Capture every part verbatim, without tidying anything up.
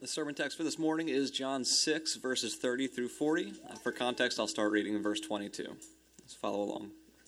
The sermon text for this morning is John six, verses thirty through forty. Uh, for context, I'll start reading in verse twenty-two. Let's follow along.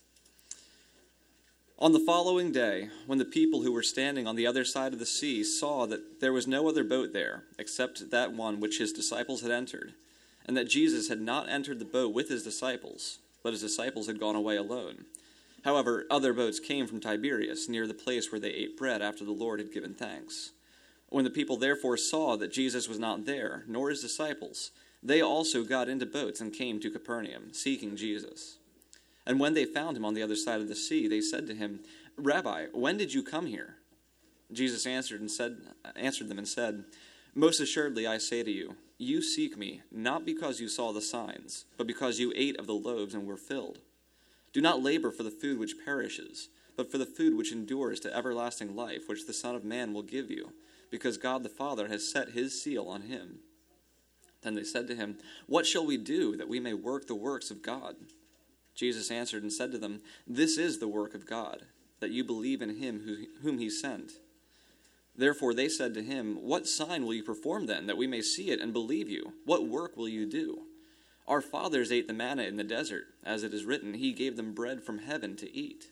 On the following day, when the people who were standing on the other side of the sea saw that there was no other boat there except that one which his disciples had entered, and that Jesus had not entered the boat with his disciples, but his disciples had gone away alone. However, other boats came from Tiberias, near the place where they ate bread after the Lord had given thanks. When the people therefore saw that Jesus was not there, nor his disciples, they also got into boats and came to Capernaum, seeking Jesus. And when they found him on the other side of the sea, they said to him, "Rabbi, when did you come here?" Jesus answered and said, answered them and said, "Most assuredly I say to you, you seek me, not because you saw the signs, but because you ate of the loaves and were filled. Do not labor for the food which perishes, but for the food which endures to everlasting life, which the Son of Man will give you, because God the Father has set his seal on him." Then they said to him, "What shall we do that we may work the works of God?" Jesus answered and said to them, "This is the work of God, that you believe in him who, whom he sent." Therefore they said to him, "What sign will you perform then, that we may see it and believe you? What work will you do? Our fathers ate the manna in the desert, as it is written, he gave them bread from heaven to eat."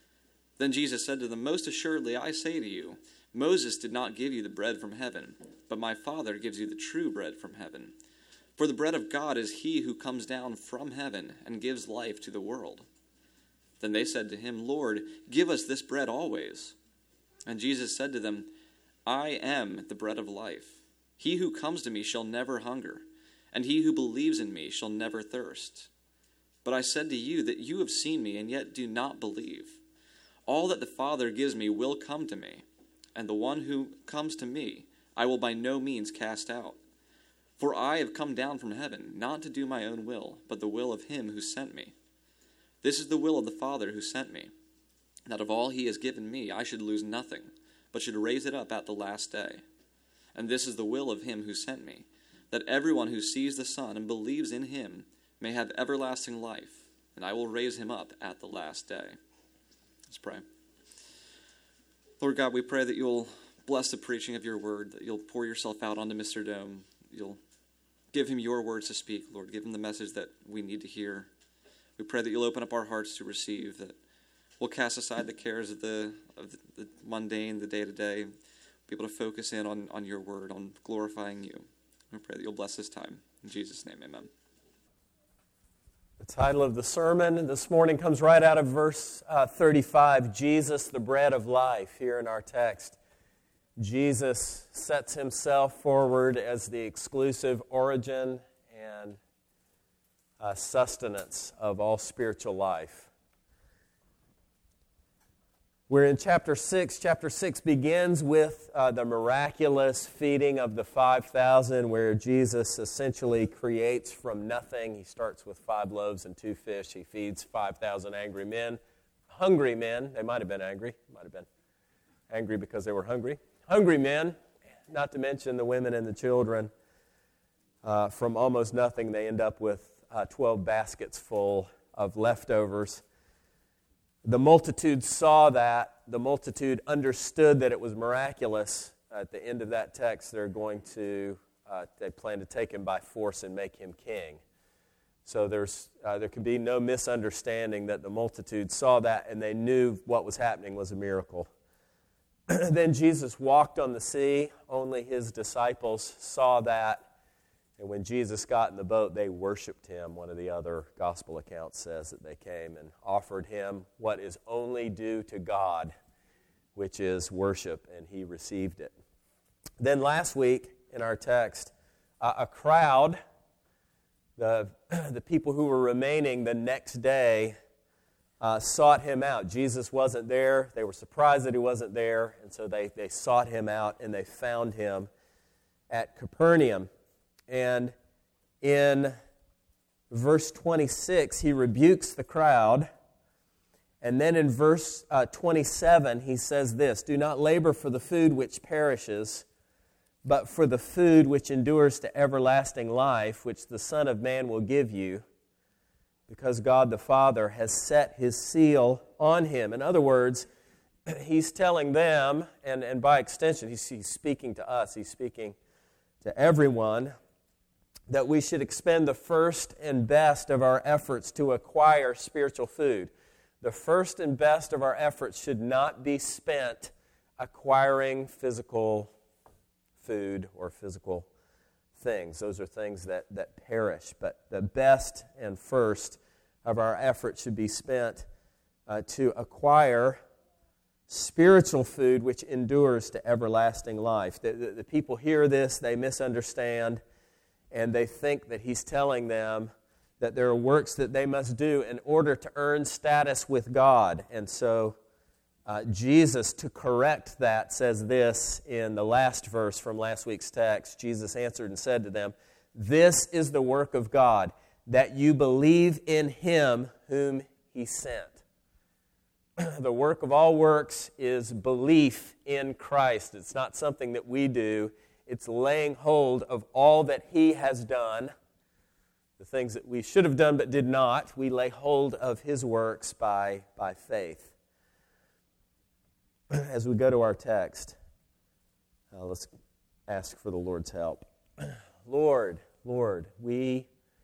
Then Jesus said to them, "Most assuredly I say to you, Moses did not give you the bread from heaven, but my Father gives you the true bread from heaven. For the bread of God is he who comes down from heaven and gives life to the world." Then they said to him, "Lord, give us this bread always." And Jesus said to them, "I am the bread of life. He who comes to me shall never hunger, and he who believes in me shall never thirst. But I said to you that you have seen me and yet do not believe. All that the Father gives me will come to me, and the one who comes to me I will by no means cast out. For I have come down from heaven, not to do my own will, but the will of him who sent me. This is the will of the Father who sent me, that of all he has given me I should lose nothing, but should raise it up at the last day. And this is the will of him who sent me, that everyone who sees the Son and believes in him may have everlasting life, and I will raise him up at the last day." Let's pray. Lord God, we pray that you'll bless the preaching of your word, that you'll pour yourself out onto Mister Dome. You'll give him your words to speak, Lord. Give him the message that we need to hear. We pray that you'll open up our hearts to receive, that we'll cast aside the cares of the of the, the mundane, the day-to-day, be able to focus in on, on your word, on glorifying you. We pray that you'll bless this time. In Jesus' name, amen. The title of the sermon this morning comes right out of verse uh, thirty-five, Jesus, the bread of life, here in our text. Jesus sets himself forward as the exclusive origin and uh, sustenance of all spiritual life. We're in chapter six. Chapter six begins with uh, the miraculous feeding of the five thousand, where Jesus essentially creates from nothing. He starts with five loaves and two fish. He feeds five thousand angry men, hungry men. They might have been angry. Might have been angry because they were hungry. Hungry men, not to mention the women and the children. Uh, from almost nothing, they end up with uh, twelve baskets full of leftovers. The multitude saw that. The multitude understood that it was miraculous. At the end of that text, they're going to, uh, they plan to take him by force and make him king. So there's uh, there can be no misunderstanding that the multitude saw that and they knew what was happening was a miracle. Then Jesus walked on the sea. Only his disciples saw that. And when Jesus got in the boat, they worshiped him. One of the other gospel accounts says that they came and offered him what is only due to God, which is worship, and he received it. Then last week in our text, uh, a crowd, the, the people who were remaining the next day, uh, sought him out. Jesus wasn't there. They were surprised that he wasn't there, and so they, they sought him out, and they found him at Capernaum. And in verse twenty-six, he rebukes the crowd. And then in verse uh, twenty-seven, he says this, "Do not labor for the food which perishes, but for the food which endures to everlasting life, which the Son of Man will give you, because God the Father has set his seal on him." In other words, he's telling them, and, and by extension, he's, he's speaking to us, he's speaking to everyone that we should expend the first and best of our efforts to acquire spiritual food. The first and best of our efforts should not be spent acquiring physical food or physical things. Those are things that, that perish. But the best and first of our efforts should be spent uh, to acquire spiritual food which endures to everlasting life. The, the, the people hear this, they misunderstand, and they think that he's telling them that there are works that they must do in order to earn status with God. And so uh, Jesus, to correct that, says this in the last verse from last week's text. Jesus answered and said to them, "This is the work of God, that you believe in him whom he sent." The work of all works is belief in Christ. It's not something that we do. It's laying hold of all that he has done. The things that we should have done but did not, we lay hold of his works by, by faith. As we go to our text, uh, let's ask for the Lord's help. Lord, Lord, we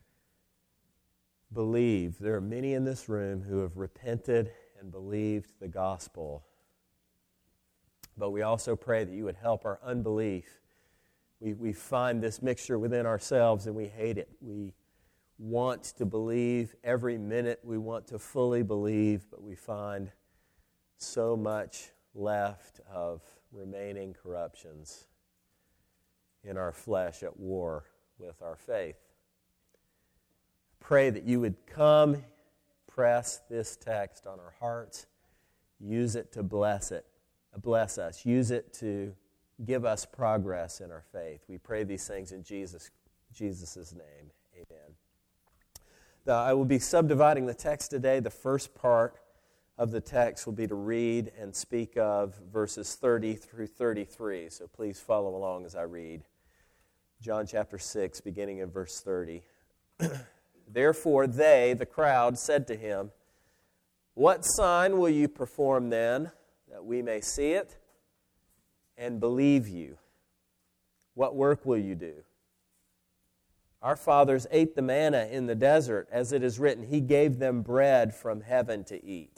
believe. There are many in this room who have repented and believed the gospel. But we also pray that you would help our unbelief. We, we find this mixture within ourselves and we hate it. We want to believe every minute. We want to fully believe, but we find so much left of remaining corruptions in our flesh at war with our faith. Pray that you would come, press this text on our hearts, use it to bless it, bless us, use it to give us progress in our faith. We pray these things in Jesus, Jesus' name. Amen. Now, I will be subdividing the text today. The first part of the text will be to read and speak of verses thirty through thirty-three. So please follow along as I read. John chapter six, beginning in verse thirty. Therefore they, the crowd, said to him, "What sign will you perform then, that we may see it and believe you? What work will you do? Our fathers ate the manna in the desert, as it is written, he gave them bread from heaven to eat."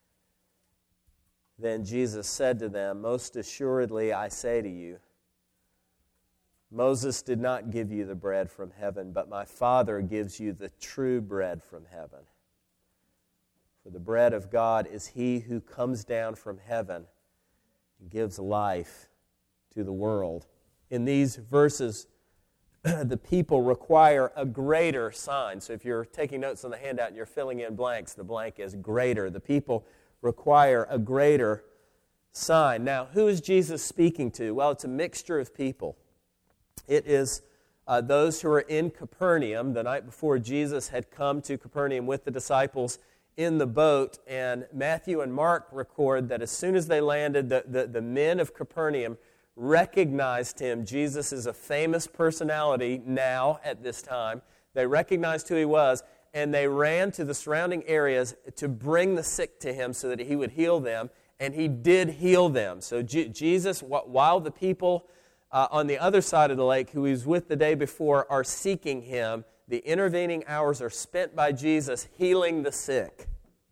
Then Jesus said to them, "Most assuredly I say to you, Moses did not give you the bread from heaven, but my Father gives you the true bread from heaven. For the bread of God is he who comes down from heaven and gives life to the world." In these verses, the people require a greater sign. So if you're taking notes on the handout and you're filling in blanks, the blank is greater. The people require a greater sign. Now, who is Jesus speaking to? Well, it's a mixture of people. It is uh, those who are in Capernaum. The night before, Jesus had come to Capernaum with the disciples in the boat, and Matthew and Mark record that as soon as they landed, the, the, the men of Capernaum recognized him. Jesus is a famous personality now at this time. They recognized who he was, and they ran to the surrounding areas to bring the sick to him so that he would heal them, and he did heal them. So G- Jesus, while the people Uh, on the other side of the lake, who he was with the day before, are seeking him, the intervening hours are spent by Jesus healing the sick.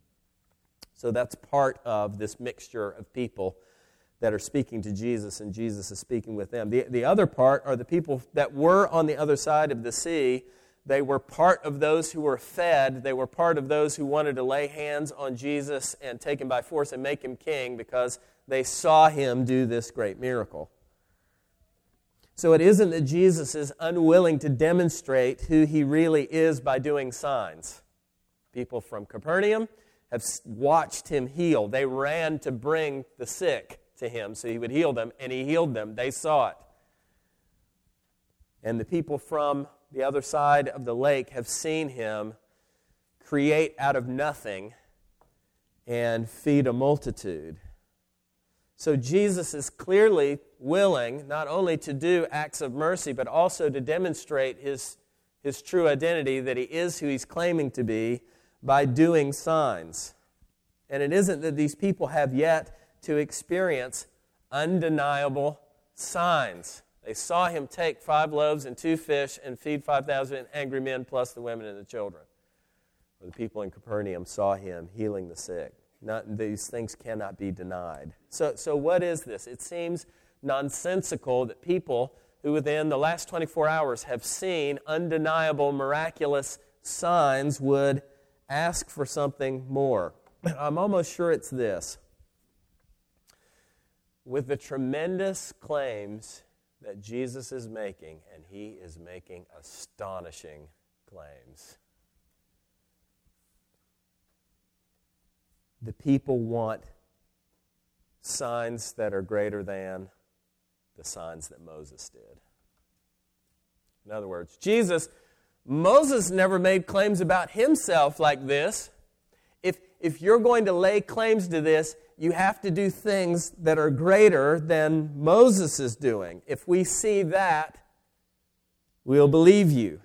So that's part of this mixture of people that are speaking to Jesus, and Jesus is speaking with them. The, the other part are the people that were on the other side of the sea. They were part of those who were fed. They were part of those who wanted to lay hands on Jesus and take him by force and make him king because they saw him do this great miracle. So it isn't that Jesus is unwilling to demonstrate who he really is by doing signs. People from Capernaum have watched him heal. They ran to bring the sick to him so he would heal them, and he healed them. They saw it. And the people from the other side of the lake have seen him create out of nothing and feed a multitude. So Jesus is clearly willing not only to do acts of mercy, but also to demonstrate his, his true identity, that he is who he's claiming to be, by doing signs. And it isn't that these people have yet to experience undeniable signs. They saw him take five loaves and two fish and feed five thousand angry men plus the women and the children. The people in Capernaum saw him healing the sick. Not, these things cannot be denied. So, so what is this? It seems nonsensical that people who within the last twenty-four hours have seen undeniable, miraculous signs would ask for something more. I'm almost sure it's this. With the tremendous claims that Jesus is making, and he is making astonishing claims, the people want signs that are greater than the signs that Moses did. In other words, Jesus, Moses never made claims about himself like this. If, if you're going to lay claims to this, you have to do things that are greater than Moses is doing. If we see that, we'll believe you.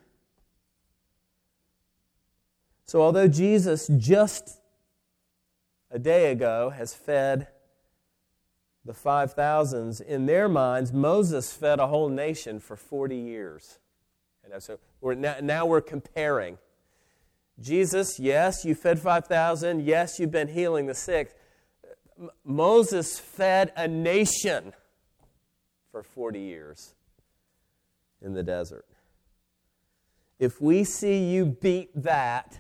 So although Jesus just a day ago has fed the five thousands, in their minds, Moses fed a whole nation for forty years. And so we're now, now we're comparing. Jesus, yes, you fed five thousand. Yes, you've been healing the sick. M- Moses fed a nation for forty years in the desert. If we see you beat that,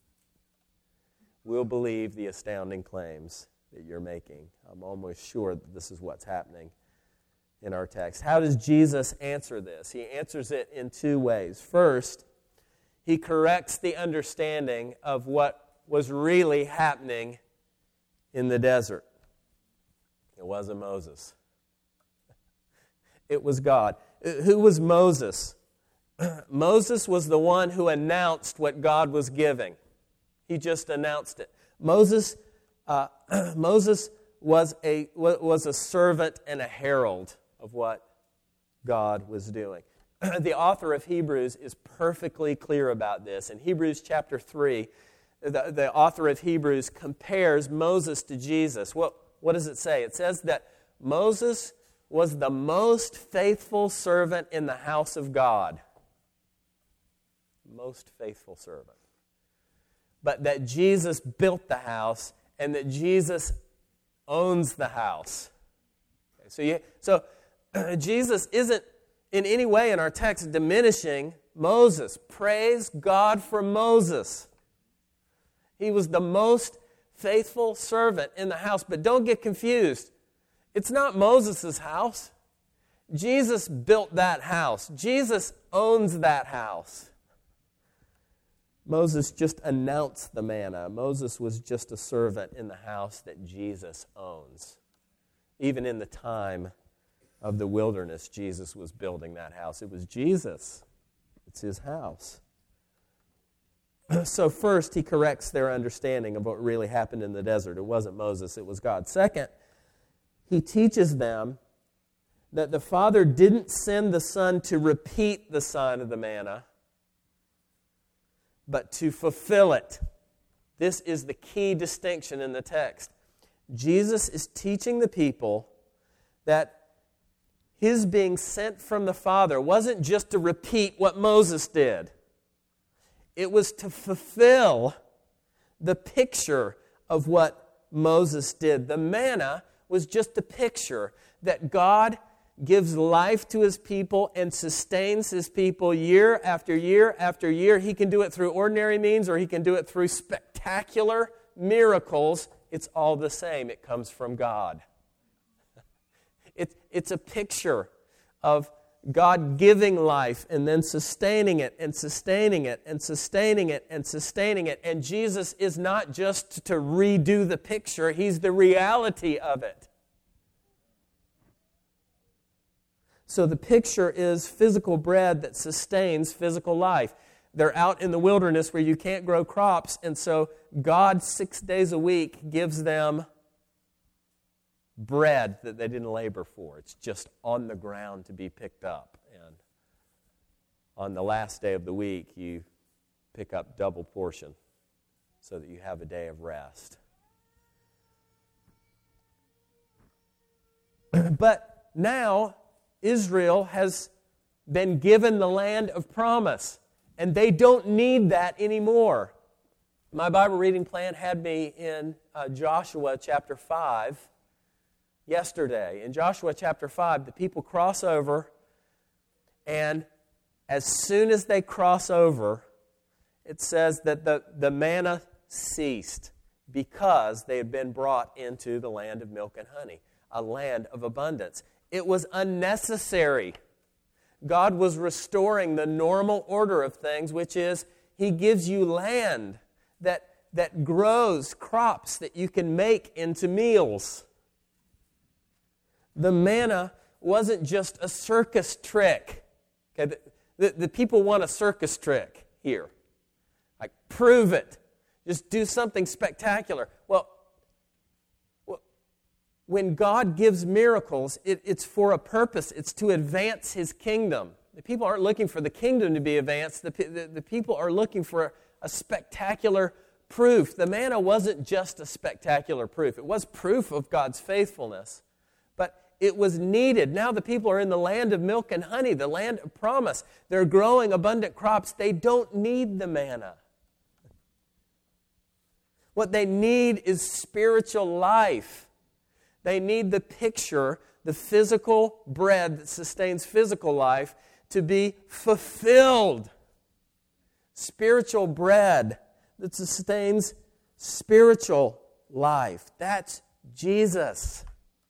we'll believe the astounding claims that you're making. I'm almost sure that this is what's happening in our text. How does Jesus answer this? He answers it in two ways. First, he corrects the understanding of what was really happening in the desert. It wasn't Moses. It was God. Who was Moses? Moses was the one who announced what God was giving. He just announced it. Moses, uh, Moses was a was a servant and a herald of what God was doing. The author of Hebrews is perfectly clear about this. In Hebrews chapter three, the, the author of Hebrews compares Moses to Jesus. What, what does it say? It says that Moses was the most faithful servant in the house of God. Most faithful servant. But that Jesus built the house and that Jesus owns the house. Okay, so, you, so uh, Jesus isn't in any way in our text diminishing Moses. Praise God for Moses. He was the most faithful servant in the house. But don't get confused. It's not Moses' house. Jesus built that house. Jesus owns that house. Moses just announced the manna. Moses was just a servant in the house that Jesus owns. Even in the time of the wilderness, Jesus was building that house. It was Jesus. It's his house. So first, he corrects their understanding of what really happened in the desert. It wasn't Moses, it was God. Second, he teaches them that the Father didn't send the Son to repeat the sign of the manna, but to fulfill it. This is the key distinction in the text. Jesus is teaching the people that his being sent from the Father wasn't just to repeat what Moses did. It was to fulfill the picture of what Moses did. The manna was just a picture that God gives life to his people and sustains his people year after year after year. He can do it through ordinary means or he can do it through spectacular miracles. It's all the same. It comes from God. It, it's a picture of God giving life and then sustaining it and sustaining it and sustaining it and sustaining it. And Jesus is not just to redo the picture. He's the reality of it. So the picture is physical bread that sustains physical life. They're out in the wilderness where you can't grow crops, and so God, six days a week, gives them bread that they didn't labor for. It's just on the ground to be picked up. And on the last day of the week, you pick up double portion so that you have a day of rest. But now, Israel has been given the land of promise, and they don't need that anymore. My Bible reading plan had me in uh, Joshua chapter five yesterday. In Joshua chapter five, the people cross over, and as soon as they cross over, it says that the, the manna ceased because they had been brought into the land of milk and honey, a land of abundance. It was unnecessary. God was restoring the normal order of things, which is He gives you land that, that grows crops that you can make into meals. The manna wasn't just a circus trick. Okay, the, the, the people want a circus trick here. Like, prove it. Just do something spectacular. Well, well when God gives miracles, it, it's for a purpose. It's to advance His kingdom. The people aren't looking for the kingdom to be advanced. The, the, the people are looking for a, a spectacular proof. The manna wasn't just a spectacular proof. It was proof of God's faithfulness. But it was needed. Now the people are in the land of milk and honey, the land of promise. They're growing abundant crops. They don't need the manna. What they need is spiritual life. They need the picture, the physical bread that sustains physical life, to be fulfilled. Spiritual bread that sustains spiritual life. That's Jesus.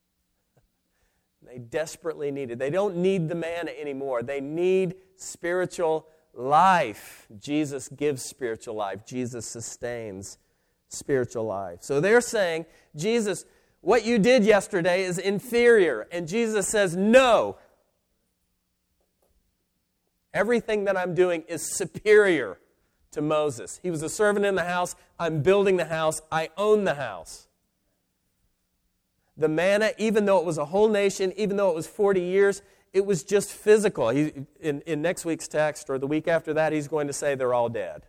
They desperately need it. They don't need the manna anymore. They need spiritual life. Jesus gives spiritual life. Jesus sustains spiritual life. So they're saying, Jesus, what you did yesterday is inferior. And Jesus says, no. Everything that I'm doing is superior to Moses. He was a servant in the house. I'm building the house. I own the house. The manna, even though it was a whole nation, even though it was forty years, it was just physical. He, in, in next week's text, or the week after that, he's going to say they're all dead.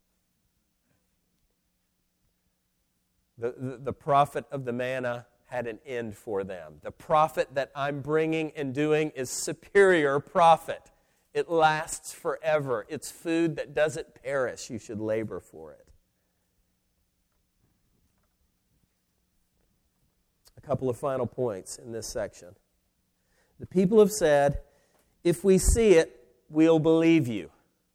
The, the, the prophet of the manna had an end for them. The prophet that I'm bringing and doing is superior prophet. It lasts forever. It's food that doesn't perish. You should labor for it. A couple of final points in this section. The people have said, if we see it, we'll believe you.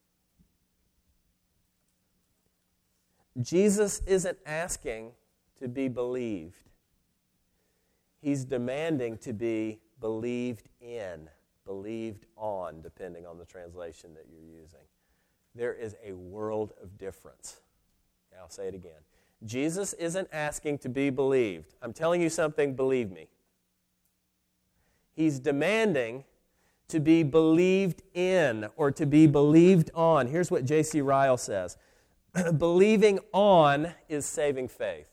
Jesus isn't asking to be believed. He's demanding to be believed in, believed on, depending on the translation that you're using. There is a world of difference. I'll say it again. Jesus isn't asking to be believed. I'm telling you something, believe me. He's demanding to be believed in or to be believed on. Here's what J C Ryle says. Believing on is saving faith.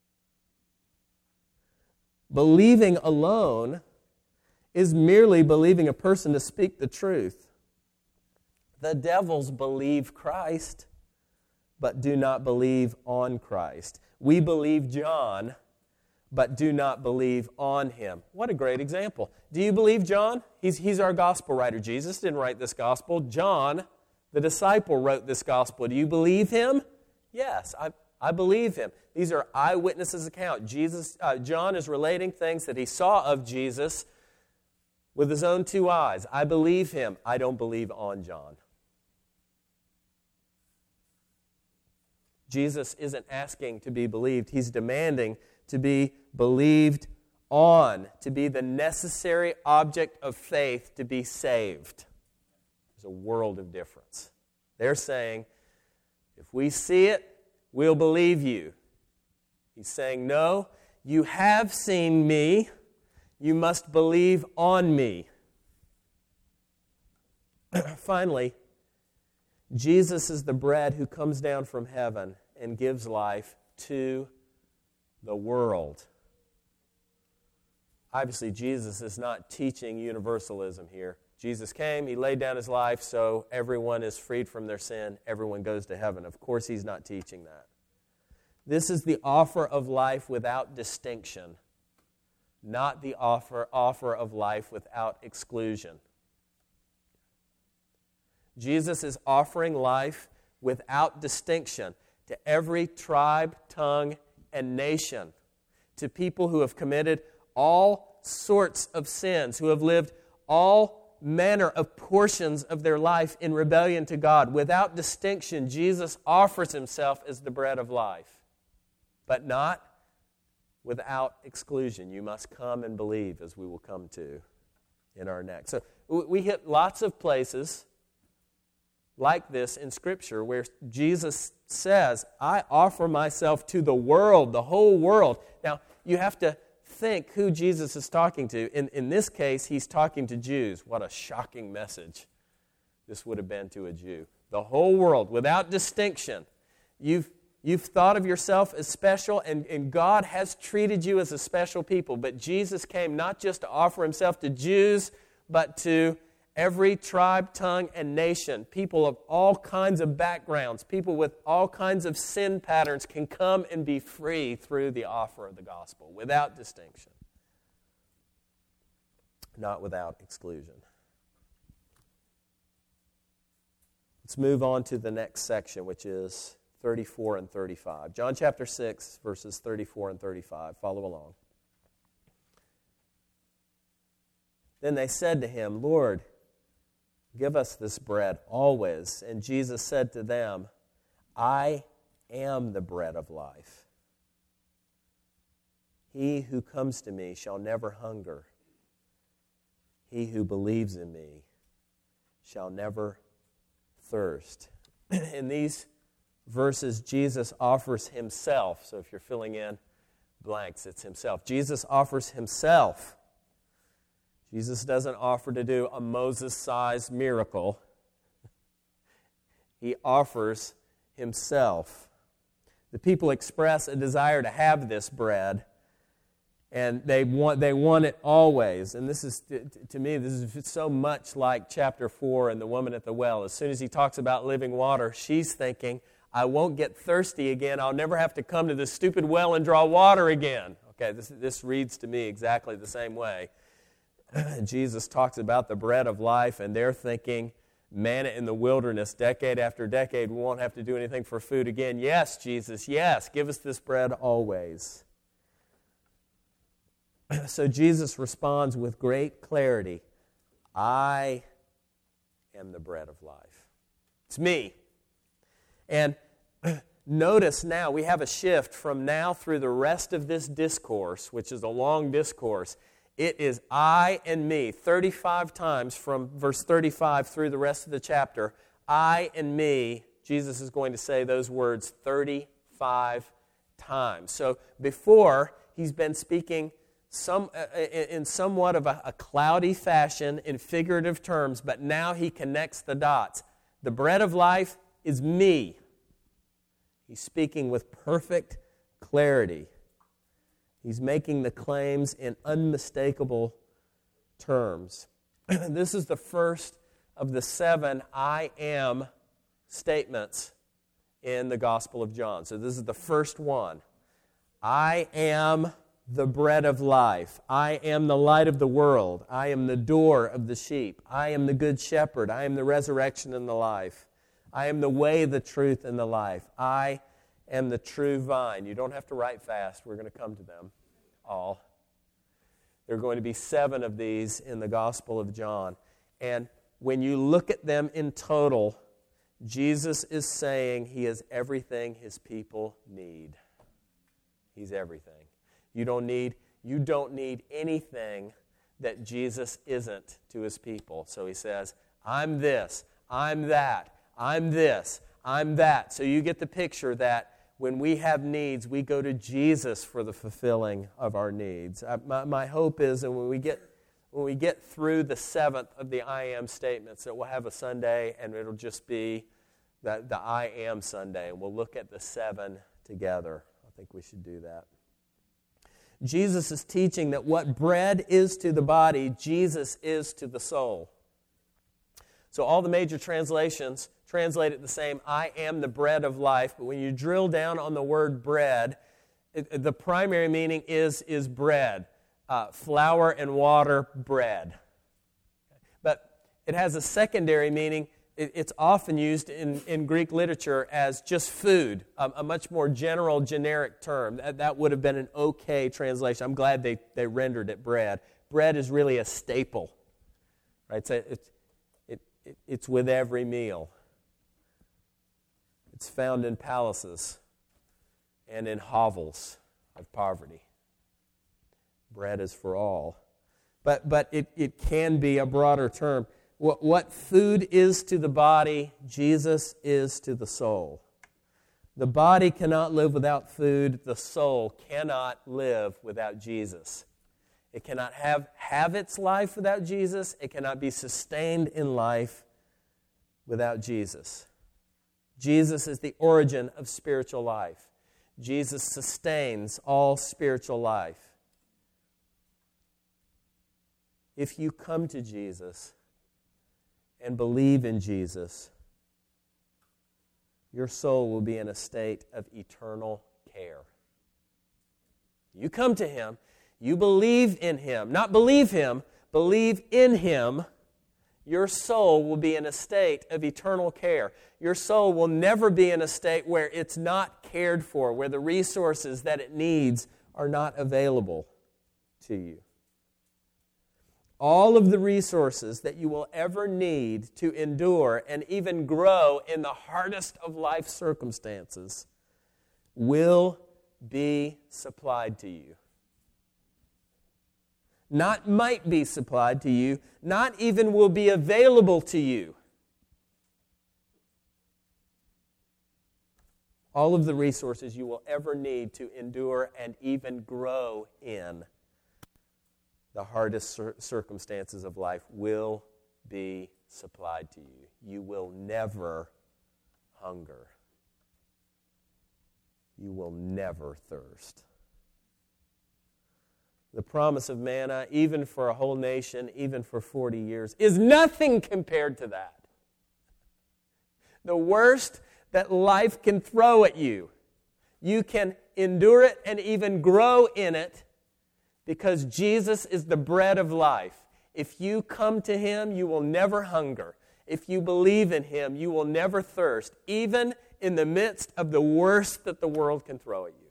Believing alone is merely believing a person to speak the truth. The devils believe Christ, but do not believe on Christ. We believe John, but do not believe on him. What a great example. Do you believe John? He's, he's our gospel writer. Jesus didn't write this gospel. John, the disciple, wrote this gospel. Do you believe him? Yes, I, I believe him. These are eyewitnesses' account. Jesus, uh, John is relating things that he saw of Jesus with his own two eyes. I believe him. I don't believe on John. Jesus isn't asking to be believed. He's demanding to be believed on, to be the necessary object of faith to be saved. There's a world of difference. They're saying, if we see it, we'll believe you. He's saying, no, you have seen me. You must believe on me. Finally, Jesus is the bread who comes down from heaven and gives life to the world. Obviously, Jesus is not teaching universalism here. Jesus came, he laid down his life, so everyone is freed from their sin, everyone goes to heaven. Of course, he's not teaching that. This is the offer of life without distinction. not the offer, offer of life without exclusion. Jesus is offering life without distinction to every tribe, tongue, and nation, to people who have committed all sorts of sins, who have lived all manner of portions of their life in rebellion to God. Without distinction, Jesus offers himself as the bread of life, but not without exclusion. You must come and believe, as we will come to in our next. So we hit lots of places like this in Scripture where Jesus says, I offer myself to the world, the whole world. Now, you have to think who Jesus is talking to. In, in this case, he's talking to Jews. What a shocking message this would have been to a Jew. The whole world, without distinction. You've, you've thought of yourself as special, and, and God has treated you as a special people. But Jesus came not just to offer himself to Jews, but to every tribe, tongue, and nation. People of all kinds of backgrounds, people with all kinds of sin patterns can come and be free through the offer of the gospel without distinction, not without exclusion. Let's move on to the next section, which is thirty-four and thirty-five. John chapter six, verses thirty-four and thirty-five. Follow along. Then they said to him, Lord, give us this bread always. And Jesus said to them, I am the bread of life. He who comes to me shall never hunger. He who believes in me shall never thirst. In these verses, Jesus offers himself. So if you're filling in blanks, it's himself. Jesus offers himself. Jesus doesn't offer to do a Moses-sized miracle. He offers himself. The people express a desire to have this bread, and they want they want it always. And this is, to me, this is so much like chapter four and the woman at the well. As soon as he talks about living water, she's thinking, I won't get thirsty again. I'll never have to come to this stupid well and draw water again. Okay, this, this reads to me exactly the same way. Jesus talks about the bread of life, and they're thinking, manna in the wilderness, decade after decade, we won't have to do anything for food again. Yes, Jesus, yes, give us this bread always. So Jesus responds with great clarity, I am the bread of life. It's me. And notice now, we have a shift from now through the rest of this discourse, which is a long discourse. It is I and me, thirty-five times from verse thirty-five through the rest of the chapter. I and me, Jesus is going to say those words thirty-five times. So before, he's been speaking some uh, in somewhat of a, a cloudy fashion in figurative terms, but now he connects the dots. The bread of life is me. He's speaking with perfect clarity. He's making the claims in unmistakable terms. This is the first of the seven I am statements in the Gospel of John. So this is the first one. I am the bread of life. I am the light of the world. I am the door of the sheep. I am the good shepherd. I am the resurrection and the life. I am the way, the truth, and the life. I am the true vine. You don't have to write fast. We're going to come to them all. There are going to be seven of these in the Gospel of John. And when you look at them in total, Jesus is saying he is everything his people need. He's everything. You don't need, you don't need anything that Jesus isn't to his people. So he says, I'm this, I'm that, I'm this, I'm that. So you get the picture that when we have needs, we go to Jesus for the fulfilling of our needs. I, my, my hope is that when we get when we get through the seventh of the I am statements, that we'll have a Sunday and it'll just be the, the I am Sunday, and we'll look at the seven together. I think we should do that. Jesus is teaching that what bread is to the body, Jesus is to the soul. So all the major translations translate it the same, I am the bread of life. But when you drill down on the word bread, it, the primary meaning is, is bread. uh, flour and water bread. But it has a secondary meaning. It, it's often used in, in Greek literature as just food, a, a much more general, generic term. That, that would have been an okay translation. I'm glad they, they rendered it bread. Bread is really a staple, right? So it's, it, it, it's with every meal. It's found in palaces and in hovels of poverty. Bread is for all. But but it, it can be a broader term. What, what food is to the body, Jesus is to the soul. The body cannot live without food. The soul cannot live without Jesus. It cannot have, have its life without Jesus. It cannot be sustained in life without Jesus. Jesus is the origin of spiritual life. Jesus sustains all spiritual life. If you come to Jesus and believe in Jesus, your soul will be in a state of eternal care. You come to Him, you believe in Him, not believe Him, believe in Him, your soul will be in a state of eternal care. Your soul will never be in a state where it's not cared for, where the resources that it needs are not available to you. All of the resources that you will ever need to endure and even grow in the hardest of life circumstances will be supplied to you. Not might be supplied to you, not even will be available to you. All of the resources you will ever need to endure and even grow in the hardest cir- circumstances of life will be supplied to you. You will never hunger. You will never thirst. The promise of manna, even for a whole nation, even for forty years, is nothing compared to that. The worst that life can throw at you, you can endure it and even grow in it because Jesus is the bread of life. If you come to Him, you will never hunger. If you believe in Him, you will never thirst, even in the midst of the worst that the world can throw at you.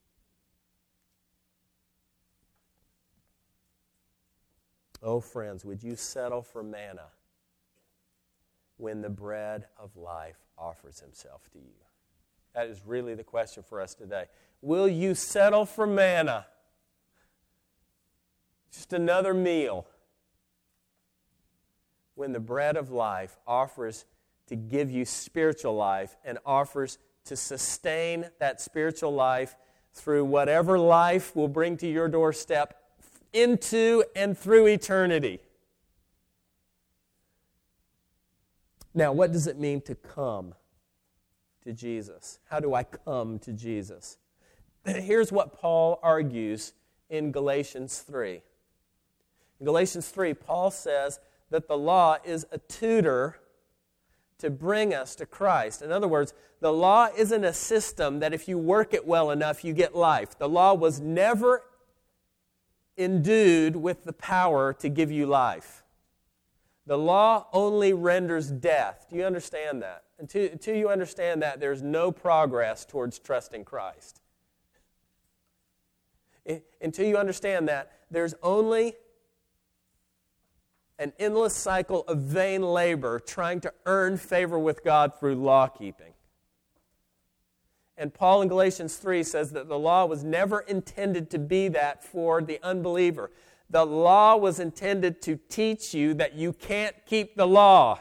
Oh, friends, would you settle for manna when the bread of life offers Himself to you? That is really the question for us today. Will you settle for manna? Just another meal. When the bread of life offers to give you spiritual life and offers to sustain that spiritual life through whatever life will bring to your doorstep into and through eternity. Now, what does it mean to come to Jesus? How do I come to Jesus? Here's what Paul argues in Galatians three. In Galatians three, Paul says that the law is a tutor to bring us to Christ. In other words, the law isn't a system that if you work it well enough, you get life. The law was never endued with the power to give you life. The law only renders death. Do you understand that? Until, until you understand that, there's no progress towards trusting Christ. Until you understand that, there's only an endless cycle of vain labor trying to earn favor with God through law keeping. And Paul in Galatians three says that the law was never intended to be that for the unbeliever. The law was intended to teach you that you can't keep the law.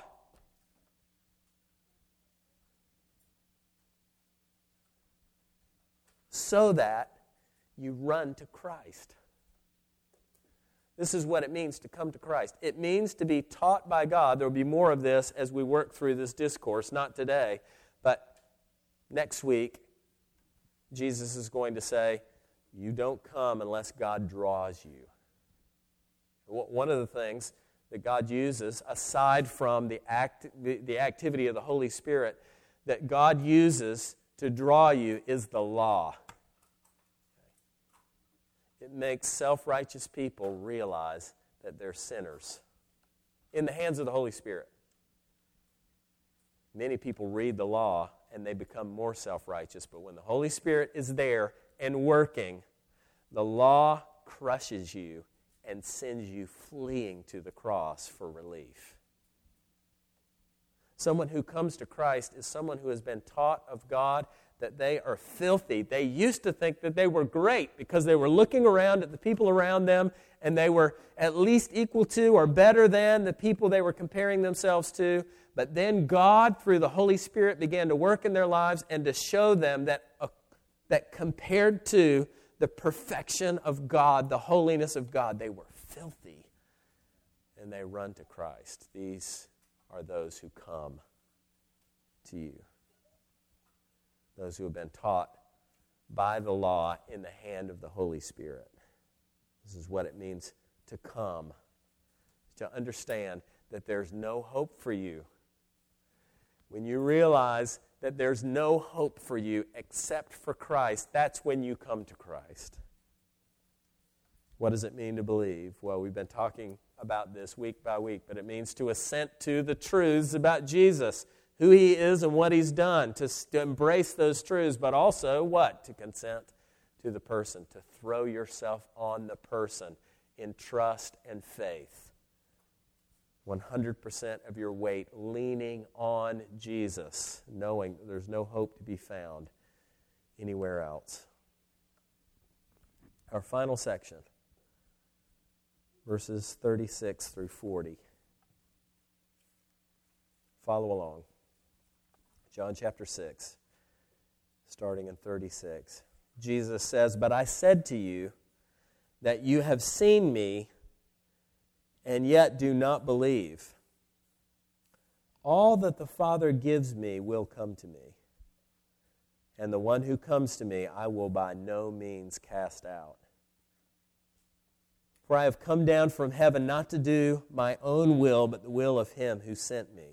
So that you run to Christ. This is what it means to come to Christ. It means to be taught by God. There will be more of this as we work through this discourse, not today, but next week. Jesus is going to say, you don't come unless God draws you. One of the things that God uses, aside from the, act, the, the activity of the Holy Spirit, that God uses to draw you is the law. It makes self-righteous people realize that they're sinners in the hands of the Holy Spirit. Many people read the law and they become more self-righteous, but when the Holy Spirit is there and working, the law crushes you and sends you fleeing to the cross for relief. Someone who comes to Christ is someone who has been taught of God that they are filthy. They used to think that they were great because they were looking around at the people around them and they were at least equal to or better than the people they were comparing themselves to. But then God, through the Holy Spirit, began to work in their lives and to show them that, uh, that compared to the perfection of God, the holiness of God, they were filthy. And they run to Christ. These are those who come to you. Those who have been taught by the law in the hand of the Holy Spirit. This is what it means to come. To understand that there's no hope for you. When you realize that there's no hope for you except for Christ, that's when you come to Christ. What does it mean to believe? Well, we've been talking about this week by week, but it means to assent to the truths about Jesus, who He is and what He's done, to, to embrace those truths, but also what? To consent to the person, to throw yourself on the person in trust and faith. one hundred percent of your weight leaning on Jesus, knowing there's no hope to be found anywhere else. Our final section, verses thirty-six through forty. Follow along. John chapter six, starting in thirty-six. Jesus says, "But I said to you that you have seen me, and yet do not believe. All that the Father gives me will come to me, and the one who comes to me I will by no means cast out. For I have come down from heaven not to do my own will, but the will of Him who sent me.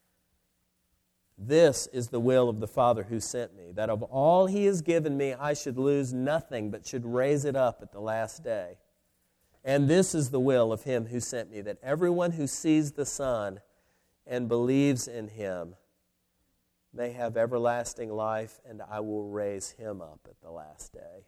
This is the will of the Father who sent me, that of all He has given me I should lose nothing, but should raise it up at the last day. And this is the will of Him who sent me, that everyone who sees the Son and believes in Him may have everlasting life, and I will raise him up at the last day."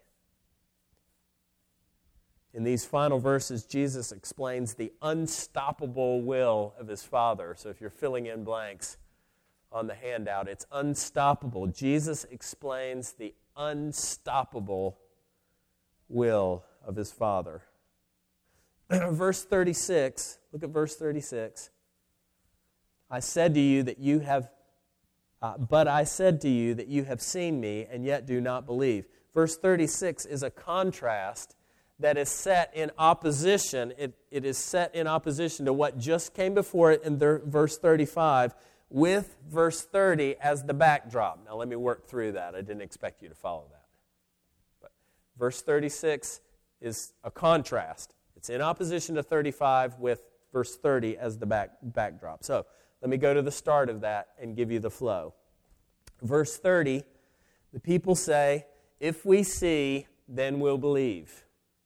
In these final verses, Jesus explains the unstoppable will of His Father. So if you're filling in blanks on the handout, it's unstoppable. Jesus explains the unstoppable will of His Father. Verse thirty-six, look at verse thirty-six. I said to you that you have, uh, but I said to you that you have seen me and yet do not believe. Verse thirty-six is a contrast that is set in opposition. It, it is set in opposition to what just came before it in the, verse thirty-five, with verse thirty as the backdrop. Now let me work through that. I didn't expect you to follow that. But verse thirty-six is a contrast. It's in opposition to thirty-five with verse thirty as the back, backdrop. So let me go to the start of that and give you the flow. Verse thirty, the people say, "If we see, then we'll believe."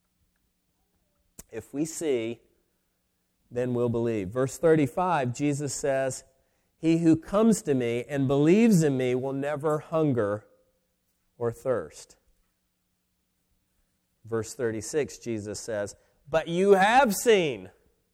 If we see, then we'll believe. Verse thirty-five, Jesus says, "He who comes to me and believes in me will never hunger or thirst." Verse thirty-six, Jesus says, "But you have seen."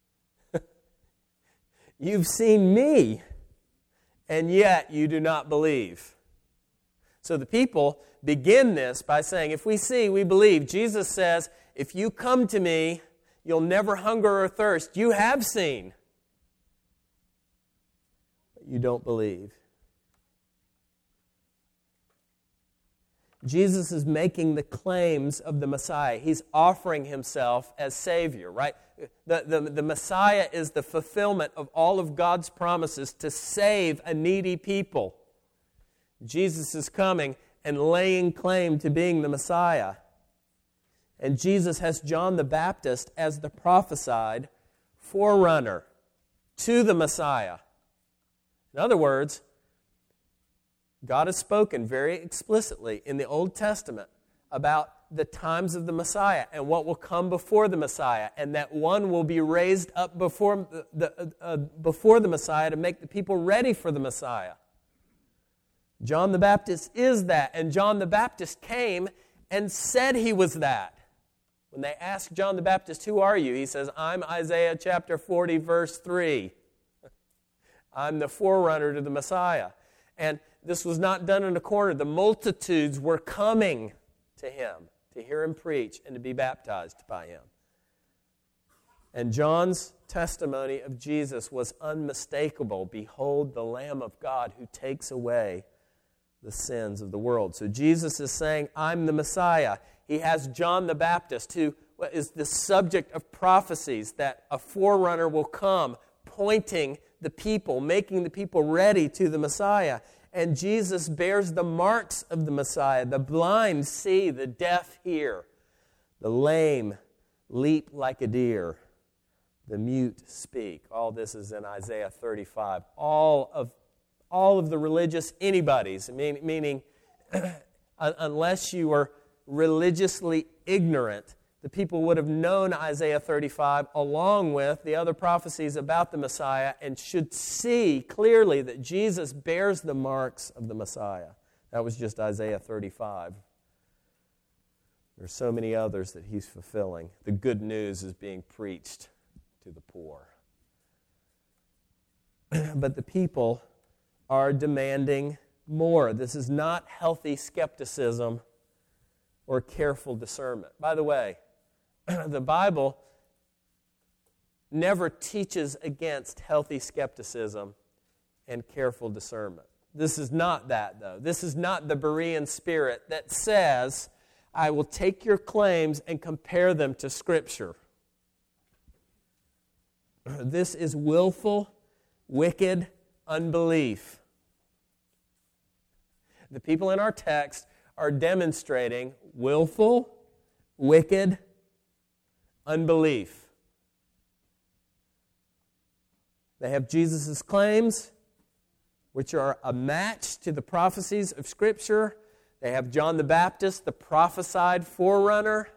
You've seen me, and yet you do not believe. So the people begin this by saying, if we see, we believe. Jesus says, if you come to me, you'll never hunger or thirst. You have seen, but you don't believe. Jesus is making the claims of the Messiah. He's offering Himself as Savior, right? The, the, the Messiah is the fulfillment of all of God's promises to save a needy people. Jesus is coming and laying claim to being the Messiah. And Jesus has John the Baptist as the prophesied forerunner to the Messiah. In other words, God has spoken very explicitly in the Old Testament about the times of the Messiah and what will come before the Messiah, and that one will be raised up before the, the, uh, before the Messiah to make the people ready for the Messiah. John the Baptist is that, and John the Baptist came and said he was that. When they asked John the Baptist, "Who are you?" he says, "I'm Isaiah chapter forty, verse three. I'm the forerunner to the Messiah." And this was not done in a corner. The multitudes were coming to him to hear him preach and to be baptized by him. And John's testimony of Jesus was unmistakable. "Behold, the Lamb of God who takes away the sins of the world." So Jesus is saying, "I'm the Messiah." He has John the Baptist, who is the subject of prophecies that a forerunner will come, pointing the people, making the people ready to the Messiah. And Jesus bears the marks of the Messiah. The blind see, the deaf hear, the lame leap like a deer, the mute speak. All this is in Isaiah thirty-five. All of all of the religious anybody's, mean, meaning unless you were religiously ignorant, the people would have known Isaiah thirty-five along with the other prophecies about the Messiah and should see clearly that Jesus bears the marks of the Messiah. That was just Isaiah thirty-five. There's so many others that he's fulfilling. The good news is being preached to the poor. But the people are demanding more. This is not healthy skepticism or careful discernment. By the way, the Bible never teaches against healthy skepticism and careful discernment. This is not that, though. This is not the Berean spirit that says, "I will take your claims and compare them to Scripture." This is willful, wicked unbelief. The people in our text are demonstrating willful, wicked unbelief. They have Jesus' claims, which are a match to the prophecies of Scripture. They have John the Baptist, the prophesied forerunner.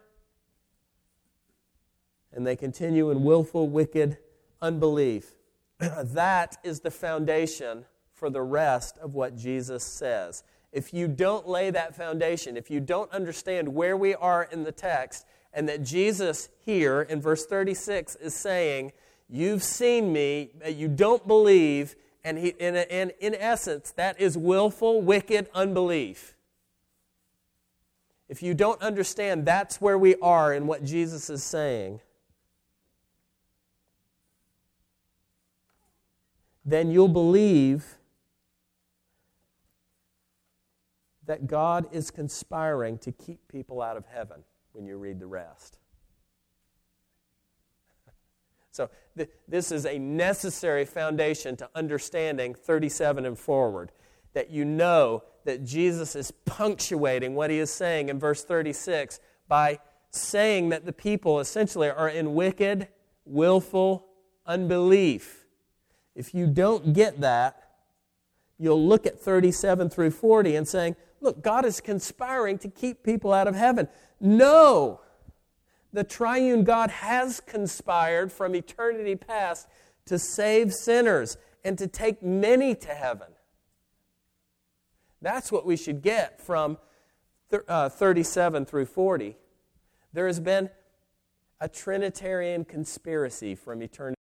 And they continue in willful, wicked unbelief. That is the foundation for the rest of what Jesus says. If you don't lay that foundation, if you don't understand where we are in the text, and that Jesus here in verse thirty-six is saying, "You've seen me, but you don't believe," and he, in, in, in essence, that is willful, wicked unbelief. If you don't understand that's where we are in what Jesus is saying, then you'll believe that God is conspiring to keep people out of heaven when you read the rest. So th- this is a necessary foundation to understanding thirty-seven and forward, that you know that Jesus is punctuating what he is saying in verse thirty-six by saying that the people essentially are in wicked, willful unbelief. If you don't get that, you'll look at thirty-seven through forty and saying, "Look, God is conspiring to keep people out of heaven." No! The triune God has conspired from eternity past to save sinners and to take many to heaven. That's what we should get from thirty-seven through forty. There has been a Trinitarian conspiracy from eternity